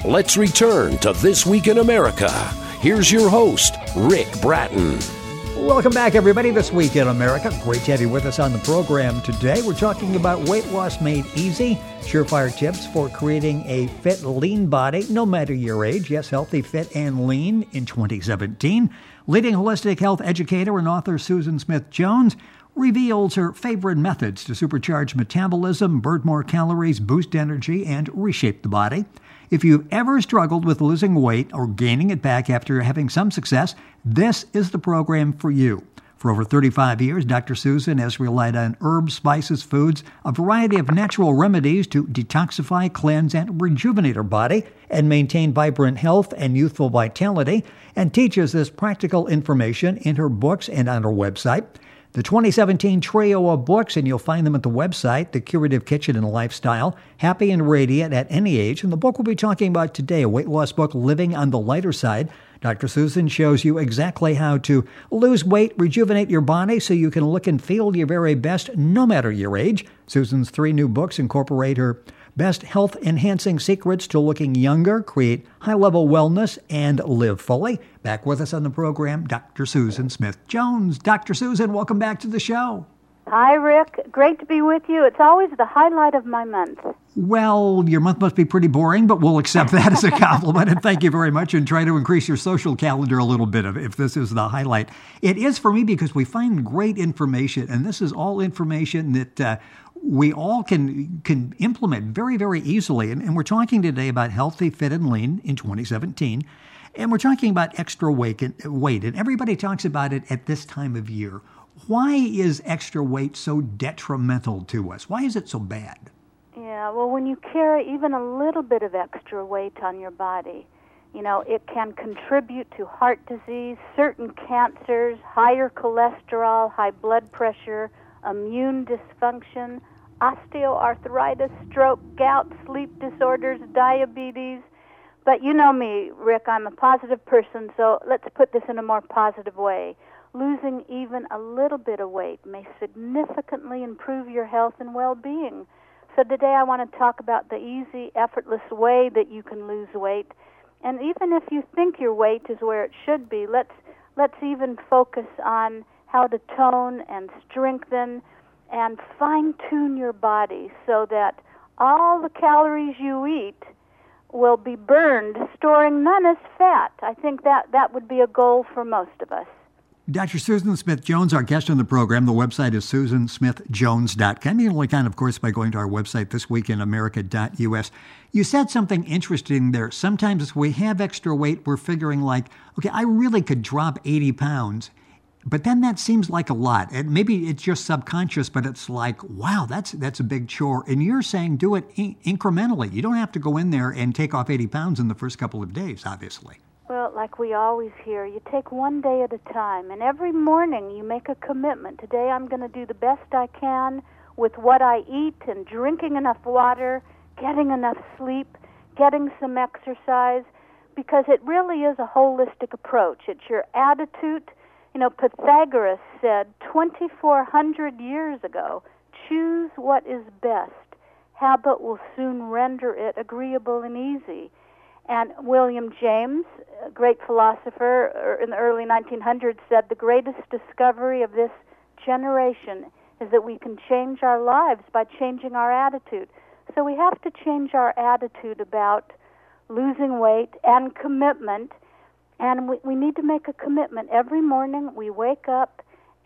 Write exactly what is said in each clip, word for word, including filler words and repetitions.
Let's return to This Week in America. Here's your host, Rick Bratton. Welcome back, everybody. This Week in America. Great to have you with us on the program today. We're talking about weight loss made easy, surefire tips for creating a fit, lean body, no matter your age. Yes, healthy, fit, and lean in twenty seventeen. Leading holistic health educator and author Susan Smith-Jones reveals her favorite methods to supercharge metabolism, burn more calories, boost energy, and reshape the body. If you've ever struggled with losing weight or gaining it back after having some success, this is the program for you. For over thirty-five years, Doctor Susan has relied on herbs, spices, foods, a variety of natural remedies to detoxify, cleanse, and rejuvenate her body and maintain vibrant health and youthful vitality, and teaches this practical information in her books and on her website. The twenty seventeen trio of books, and you'll find them at the website, The Curative Kitchen and Lifestyle, Happy and Radiant at Any Age. And the book we'll be talking about today, a weight loss book, Living on the Lighter Side. Doctor Susan shows you exactly how to lose weight, rejuvenate your body so you can look and feel your very best no matter your age. Susan's three new books incorporate her best health-enhancing secrets to looking younger, create high-level wellness, and live fully. Back with us on the program, Doctor Susan Smith-Jones. Doctor Susan, welcome back to the show. Hi, Rick. Great to be with you. It's always the highlight of my month. Well, your month must be pretty boring, but we'll accept that as a compliment, and thank you very much, and try to increase your social calendar a little bit if this is the highlight. It is for me because we find great information, and this is all information that uh, we all can can implement very, very easily. And, and we're talking today about healthy, fit, and lean in twenty seventeen. And we're talking about extra weight, weight, and everybody talks about it at this time of year. Why is extra weight so detrimental to us? Why is it so bad? Yeah, well, when you carry even a little bit of extra weight on your body, you know, it can contribute to heart disease, certain cancers, higher cholesterol, high blood pressure, immune dysfunction, osteoarthritis, stroke, gout, sleep disorders, diabetes. But you know me, Rick, I'm a positive person, so let's put this in a more positive way. Losing even a little bit of weight may significantly improve your health and well-being. So today I want to talk about the easy, effortless way that you can lose weight. And even if you think your weight is where it should be, let's let's even focus on how to tone and strengthen and fine-tune your body so that all the calories you eat will be burned, storing none as fat. I think that, that would be a goal for most of us. Doctor Susan Smith-Jones, our guest on the program. The website is susan smith jones dot com. You can only kind, of course, by going to our website, this week in america dot u s. You said something interesting there. Sometimes if we have extra weight, we're figuring like, okay, I really could drop eighty pounds. But then that seems like a lot. And maybe it's just subconscious, but it's like, wow, that's that's a big chore. And you're saying do it in- incrementally. You don't have to go in there and take off eighty pounds in the first couple of days, obviously. Well, like we always hear, you take one day at a time. And every morning you make a commitment. Today I'm going to do the best I can with what I eat and drinking enough water, getting enough sleep, getting some exercise, because it really is a holistic approach. It's your attitude. You know, Pythagoras said twenty-four hundred years ago, choose what is best. Habit will soon render it agreeable and easy. And William James, a great philosopher in the early nineteen hundreds, said the greatest discovery of this generation is that we can change our lives by changing our attitude. So we have to change our attitude about losing weight and commitment. And we, we need to make a commitment. Every morning we wake up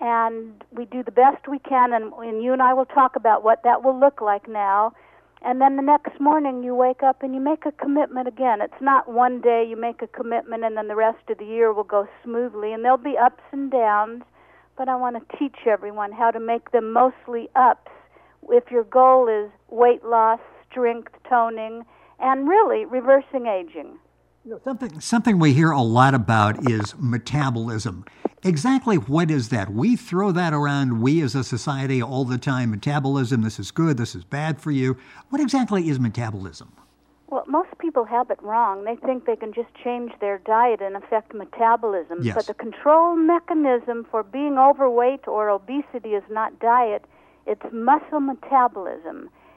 and we do the best we can, and, and you and I will talk about what that will look like now. And then the next morning you wake up and you make a commitment again. It's not one day you make a commitment and then the rest of the year will go smoothly. And there'll be ups and downs, but I want to teach everyone how to make them mostly ups if your goal is weight loss, strength, toning, and really reversing aging. Something something we hear a lot about is metabolism. Exactly what is that? We throw that around, we as a society, all the time. Metabolism, this is good, this is bad for you. What exactly is metabolism? Well, most people have it wrong. They think they can just change their diet and affect metabolism. Yes. But the control mechanism for being overweight or obesity is not diet, it's muscle metabolism.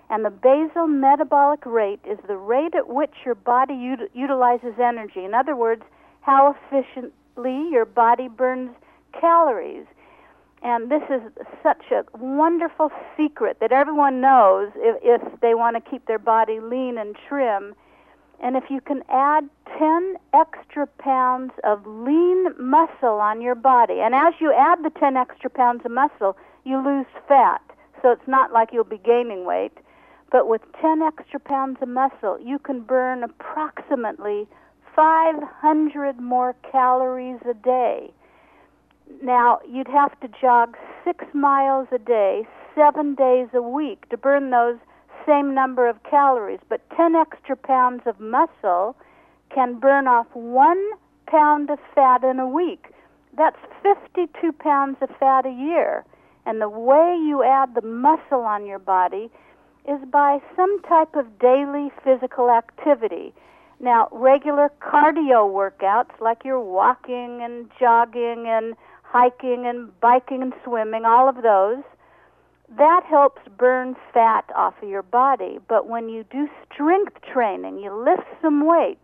And the basal metabolic rate is the rate at which your body ut- utilizes energy. In other words, how efficiently your body burns calories. And this is such a wonderful secret that everyone knows if, if they want to keep their body lean and trim. And if you can add ten extra pounds of lean muscle on your body, and as you add the ten extra pounds of muscle, you lose fat. So it's not like you'll be gaining weight. But with ten extra pounds of muscle, you can burn approximately five hundred more calories a day. Now, you'd have to jog six miles a day, seven days a week to burn those same number of calories. But ten extra pounds of muscle can burn off one pound of fat in a week. That's fifty-two pounds of fat a year. And the way you add the muscle on your body is by some type of daily physical activity. Now, regular cardio workouts, like you're walking and jogging and hiking and biking and swimming, all of those, that helps burn fat off of your body. But when you do strength training, you lift some weights,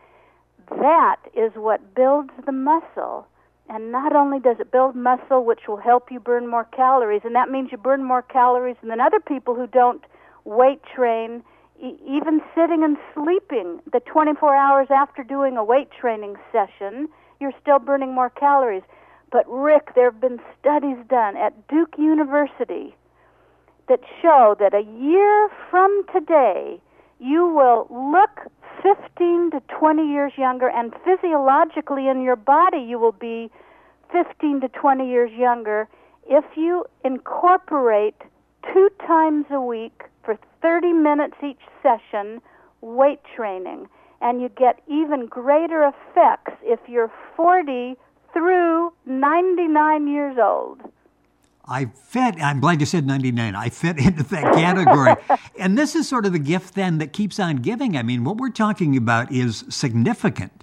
that is what builds the muscle. And not only does it build muscle, which will help you burn more calories, and that means you burn more calories than other people who don't weight train, e- even sitting and sleeping the twenty-four hours after doing a weight training session, you're still burning more calories. But Rick, there have been studies done at Duke University that show that a year from today, you will look fifteen to twenty years younger, and physiologically in your body you will be fifteen to twenty years younger if you incorporate two times a week for thirty minutes each session weight training. And you get even greater effects if you're forty through ninety-nine years old. I fit, I'm glad you said ninety-nine. I fit into that category. And this is sort of the gift then that keeps on giving. I mean, what we're talking about is significant.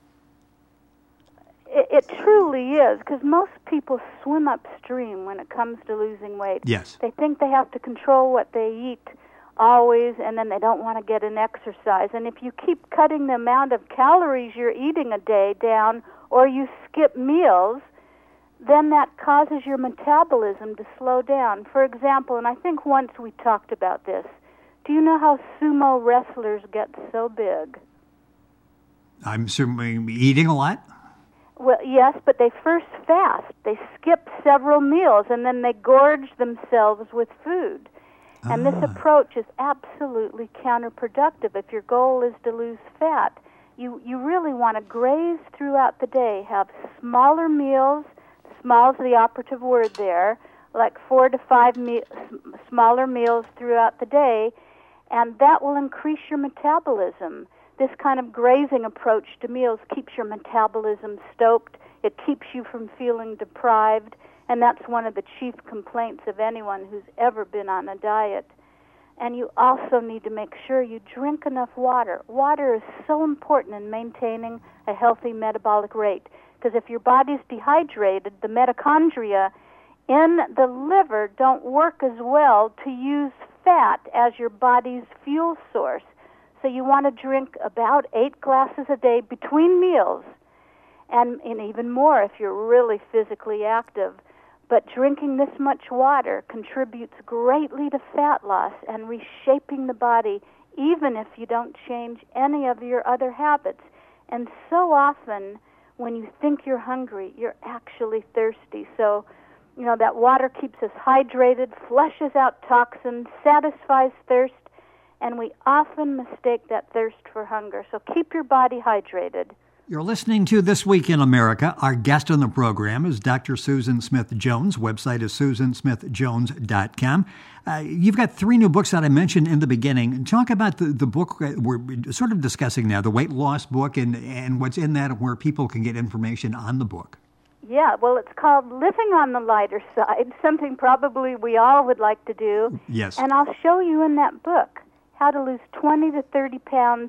It, it truly is, because most people swim upstream when it comes to losing weight. Yes. They think they have to control what they eat always, and then they don't want to get an exercise. And if you keep cutting the amount of calories you're eating a day down, or you skip meals, then that causes your metabolism to slow down. For example, and I think once we talked about this, do you know how sumo wrestlers get so big? I'm assuming eating a lot? Well, yes, but they first fast. They skip several meals, and then they gorge themselves with food. And ah. this approach is absolutely counterproductive if your goal is to lose fat. You, you really want to graze throughout the day, have smaller meals. Small is the operative word there, like four to five me- smaller meals throughout the day, and that will increase your metabolism. This kind of grazing approach to meals keeps your metabolism stoked. It keeps you from feeling deprived, and that's one of the chief complaints of anyone who's ever been on a diet. And you also need to make sure you drink enough water. Water is so important in maintaining a healthy metabolic rate, because if your body's dehydrated, the mitochondria in the liver don't work as well to use fat as your body's fuel source. So you want to drink about eight glasses a day between meals, and, and even more if you're really physically active. But drinking this much water contributes greatly to fat loss and reshaping the body, even if you don't change any of your other habits. And so often, when you think you're hungry, you're actually thirsty. So, you know, that water keeps us hydrated, flushes out toxins, satisfies thirst, and we often mistake that thirst for hunger. So keep your body hydrated. You're listening to This Week in America. Our guest on the program is Doctor Susan Smith-Jones. Website is susan smith jones dot com. Uh, you've got three new books that I mentioned in the beginning. Talk about the, the book we're sort of discussing now, the weight loss book, and, and what's in that, where people can get information on the book. Yeah, well, it's called Living on the Lighter Side, something probably we all would like to do. Yes. And I'll show you in that book how to lose twenty to thirty pounds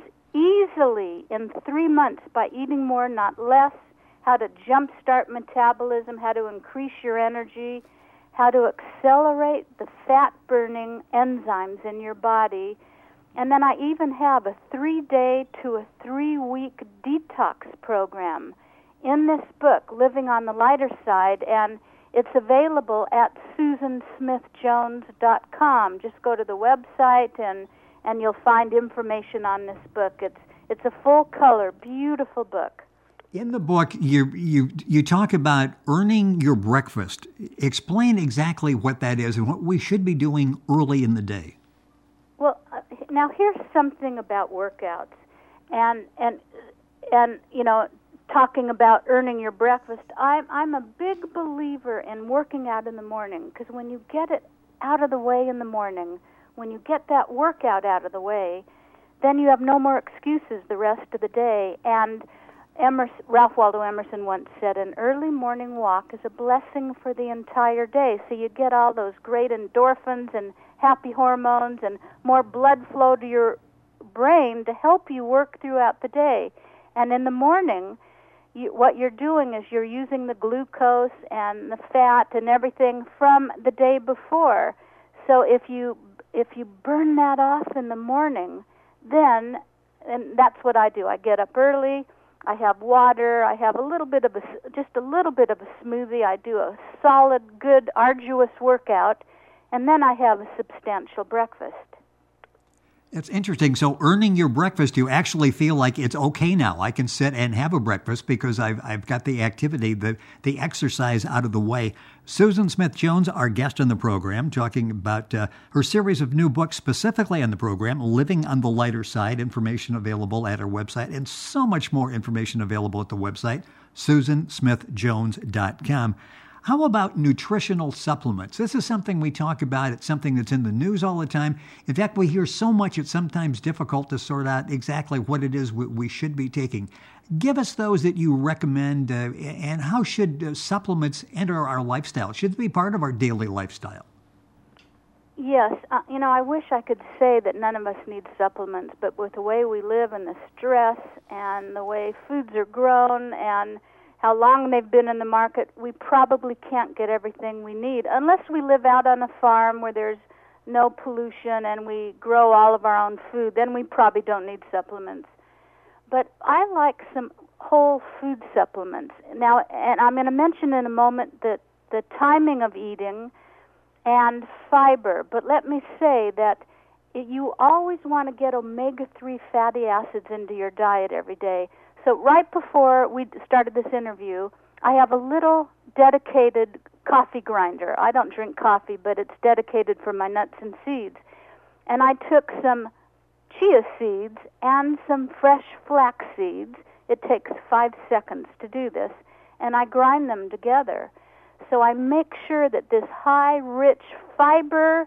easily in three months by eating more, not less, how to jumpstart metabolism, how to increase your energy, how to accelerate the fat-burning enzymes in your body. And then I even have a three-day to a three-week detox program in this book, Living on the Lighter Side, and it's available at susan smith jones dot com. Just go to the website and, and you'll find information on this book. It's it's a full-color, beautiful book. In the book, you you you talk about earning your breakfast. Explain exactly what that is and what we should be doing early in the day. Well, uh, now here's something about workouts, and and and you know, talking about earning your breakfast. I'm I'm a big believer in working out in the morning, because when you get it out of the way in the morning, when you get that workout out of the way, then you have no more excuses the rest of the day. And Emerson, Ralph Waldo Emerson once said, an early morning walk is a blessing for the entire day. So you get all those great endorphins and happy hormones and more blood flow to your brain to help you work throughout the day. And in the morning, you, what you're doing is you're using the glucose and the fat and everything from the day before. So if you if you burn that off in the morning, then, and that's what I do. I get up early, I have water, I have a little bit of a, just a little bit of a smoothie, I do a solid, good, arduous workout, and then I have a substantial breakfast. It's interesting. So earning your breakfast, you actually feel like it's okay now. I can sit and have a breakfast because I've I've got the activity, the, the exercise out of the way. Susan Smith Jones, our guest on the program, talking about uh, her series of new books specifically on the program, Living on the Lighter Side, information available at her website, and so much more information available at the website, susan smith jones dot com. How about nutritional supplements? This is something we talk about. It's something that's in the news all the time. In fact, we hear so much it's sometimes difficult to sort out exactly what it is we, we should be taking. Give us those that you recommend, uh, and how should uh, supplements enter our lifestyle? Should they be part of our daily lifestyle? Yes. Uh, you know, I wish I could say that none of us need supplements, but with the way we live and the stress and the way foods are grown and how long they've been in the market, we probably can't get everything we need unless we live out on a farm where there's no pollution and we grow all of our own food. Then we probably don't need supplements. But I like some whole food supplements. Now, and I'm going to mention in a moment that the timing of eating and fiber. But let me say that you always want to get omega three fatty acids into your diet every day. So right before we started this interview, I have a little dedicated coffee grinder. I don't drink coffee, but it's dedicated for my nuts and seeds. And I took some chia seeds and some fresh flax seeds. It takes five seconds to do this. And I grind them together. So I make sure that this high, rich fiber,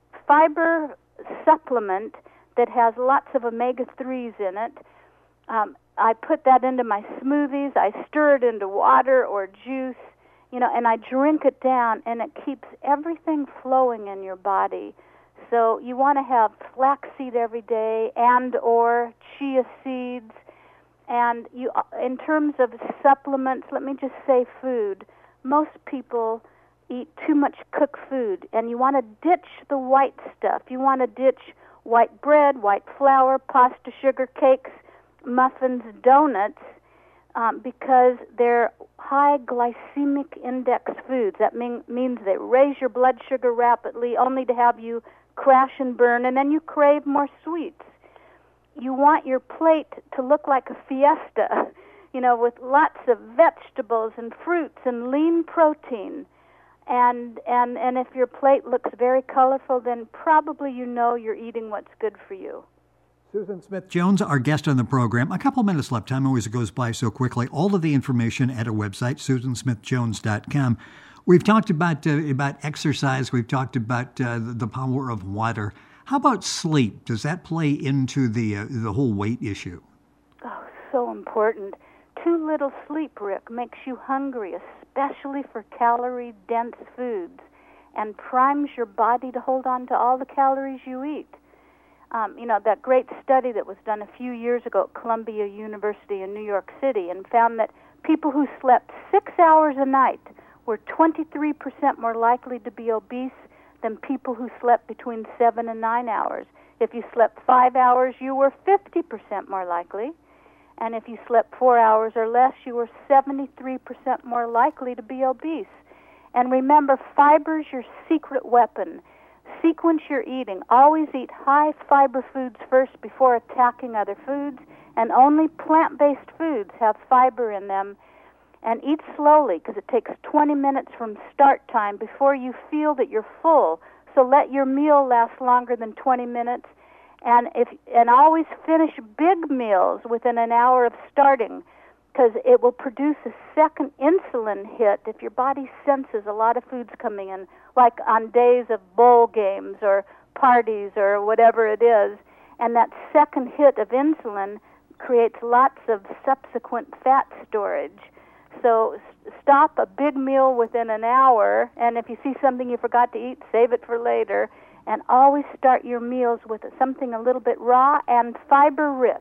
fiber supplement that has lots of omega threes in it, um, I put that into my smoothies. I stir it into water or juice, you know, and I drink it down, and it keeps everything flowing in your body. So you want to have flaxseed every day and or chia seeds. And you, in terms of supplements, let me just say food. Most people eat too much cooked food, and you want to ditch the white stuff. You want to ditch white bread, white flour, pasta, sugar, cakes, muffins, donuts, um, because they're high glycemic index foods. That mean, means they raise your blood sugar rapidly, only to have you crash and burn, and then you crave more sweets. You want your plate to look like a fiesta, you know, with lots of vegetables and fruits and lean protein. And, and, and if your plate looks very colorful, then probably you know you're eating what's good for you. Susan Smith Jones, our guest on the program. A couple minutes left. Time always goes by so quickly. All of the information at our website, susan smith jones dot com. We've talked about uh, about exercise. We've talked about uh, the power of water. How about sleep? Does that play into the uh, the whole weight issue? Oh, so important. Too little sleep, Rick, makes you hungry, especially for calorie-dense foods, and primes your body to hold on to all the calories you eat. Um, you know, that great study that was done a few years ago at Columbia University in New York City and found that people who slept six hours a night were twenty-three percent more likely to be obese than people who slept between seven and nine hours. If you slept five hours, you were fifty percent more likely. And if you slept four hours or less, you were seventy-three percent more likely to be obese. And remember, fiber's your secret weapon. Sequence your eating. Always eat high-fiber foods first before attacking other foods, and only plant-based foods have fiber in them. And eat slowly, because it takes twenty minutes from start time before you feel that you're full. So let your meal last longer than twenty minutes. And if and always finish big meals within an hour of starting, because it will produce a second insulin hit if your body senses a lot of foods coming in, like on days of bowl games or parties or whatever it is. And that second hit of insulin creates lots of subsequent fat storage. So s- stop a big meal within an hour, and if you see something you forgot to eat, save it for later. And always start your meals with something a little bit raw and fiber-rich.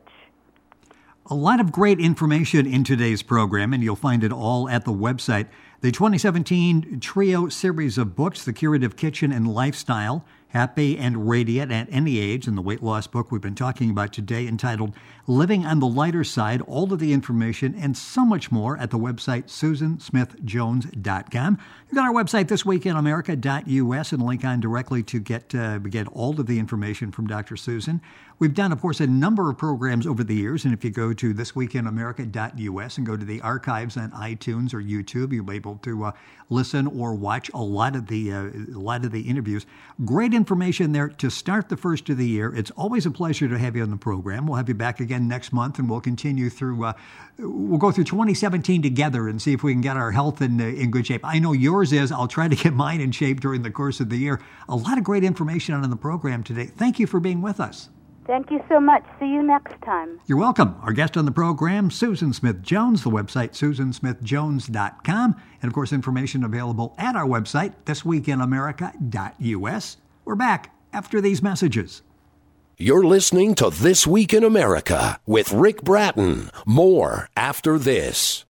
A lot of great information in today's program, and you'll find it all at the website. The twenty seventeen Trio series of books, The Curative Kitchen and Lifestyle, Happy and Radiant at Any Age, and the weight loss book we've been talking about today entitled Living on the Lighter Side. All of the information and so much more at the website susan smith jones dot com. You've got our website, this week in america dot u s, and a link on directly to get, uh, get all of the information from Doctor Susan. We've done, of course, a number of programs over the years, and if you go to this week in america dot u s and go to the archives on iTunes or YouTube, you'll be able to uh, listen or watch a lot of the uh, a lot of the interviews. Great information there to start the first of the year. It's always a pleasure to have you on the program. We'll have you back again next month, and we'll continue through. Uh, we'll go through twenty seventeen together and see if we can get our health in uh, in good shape. I know yours is. I'll try to get mine in shape during the course of the year. A lot of great information on the program today. Thank you for being with us. Thank you so much. See you next time. You're welcome. Our guest on the program, Susan Smith Jones, the website susan smith jones dot com, and of course information available at our website, this week in america dot u s. We're back after these messages. You're listening to This Week in America with Rick Bratton. More after this.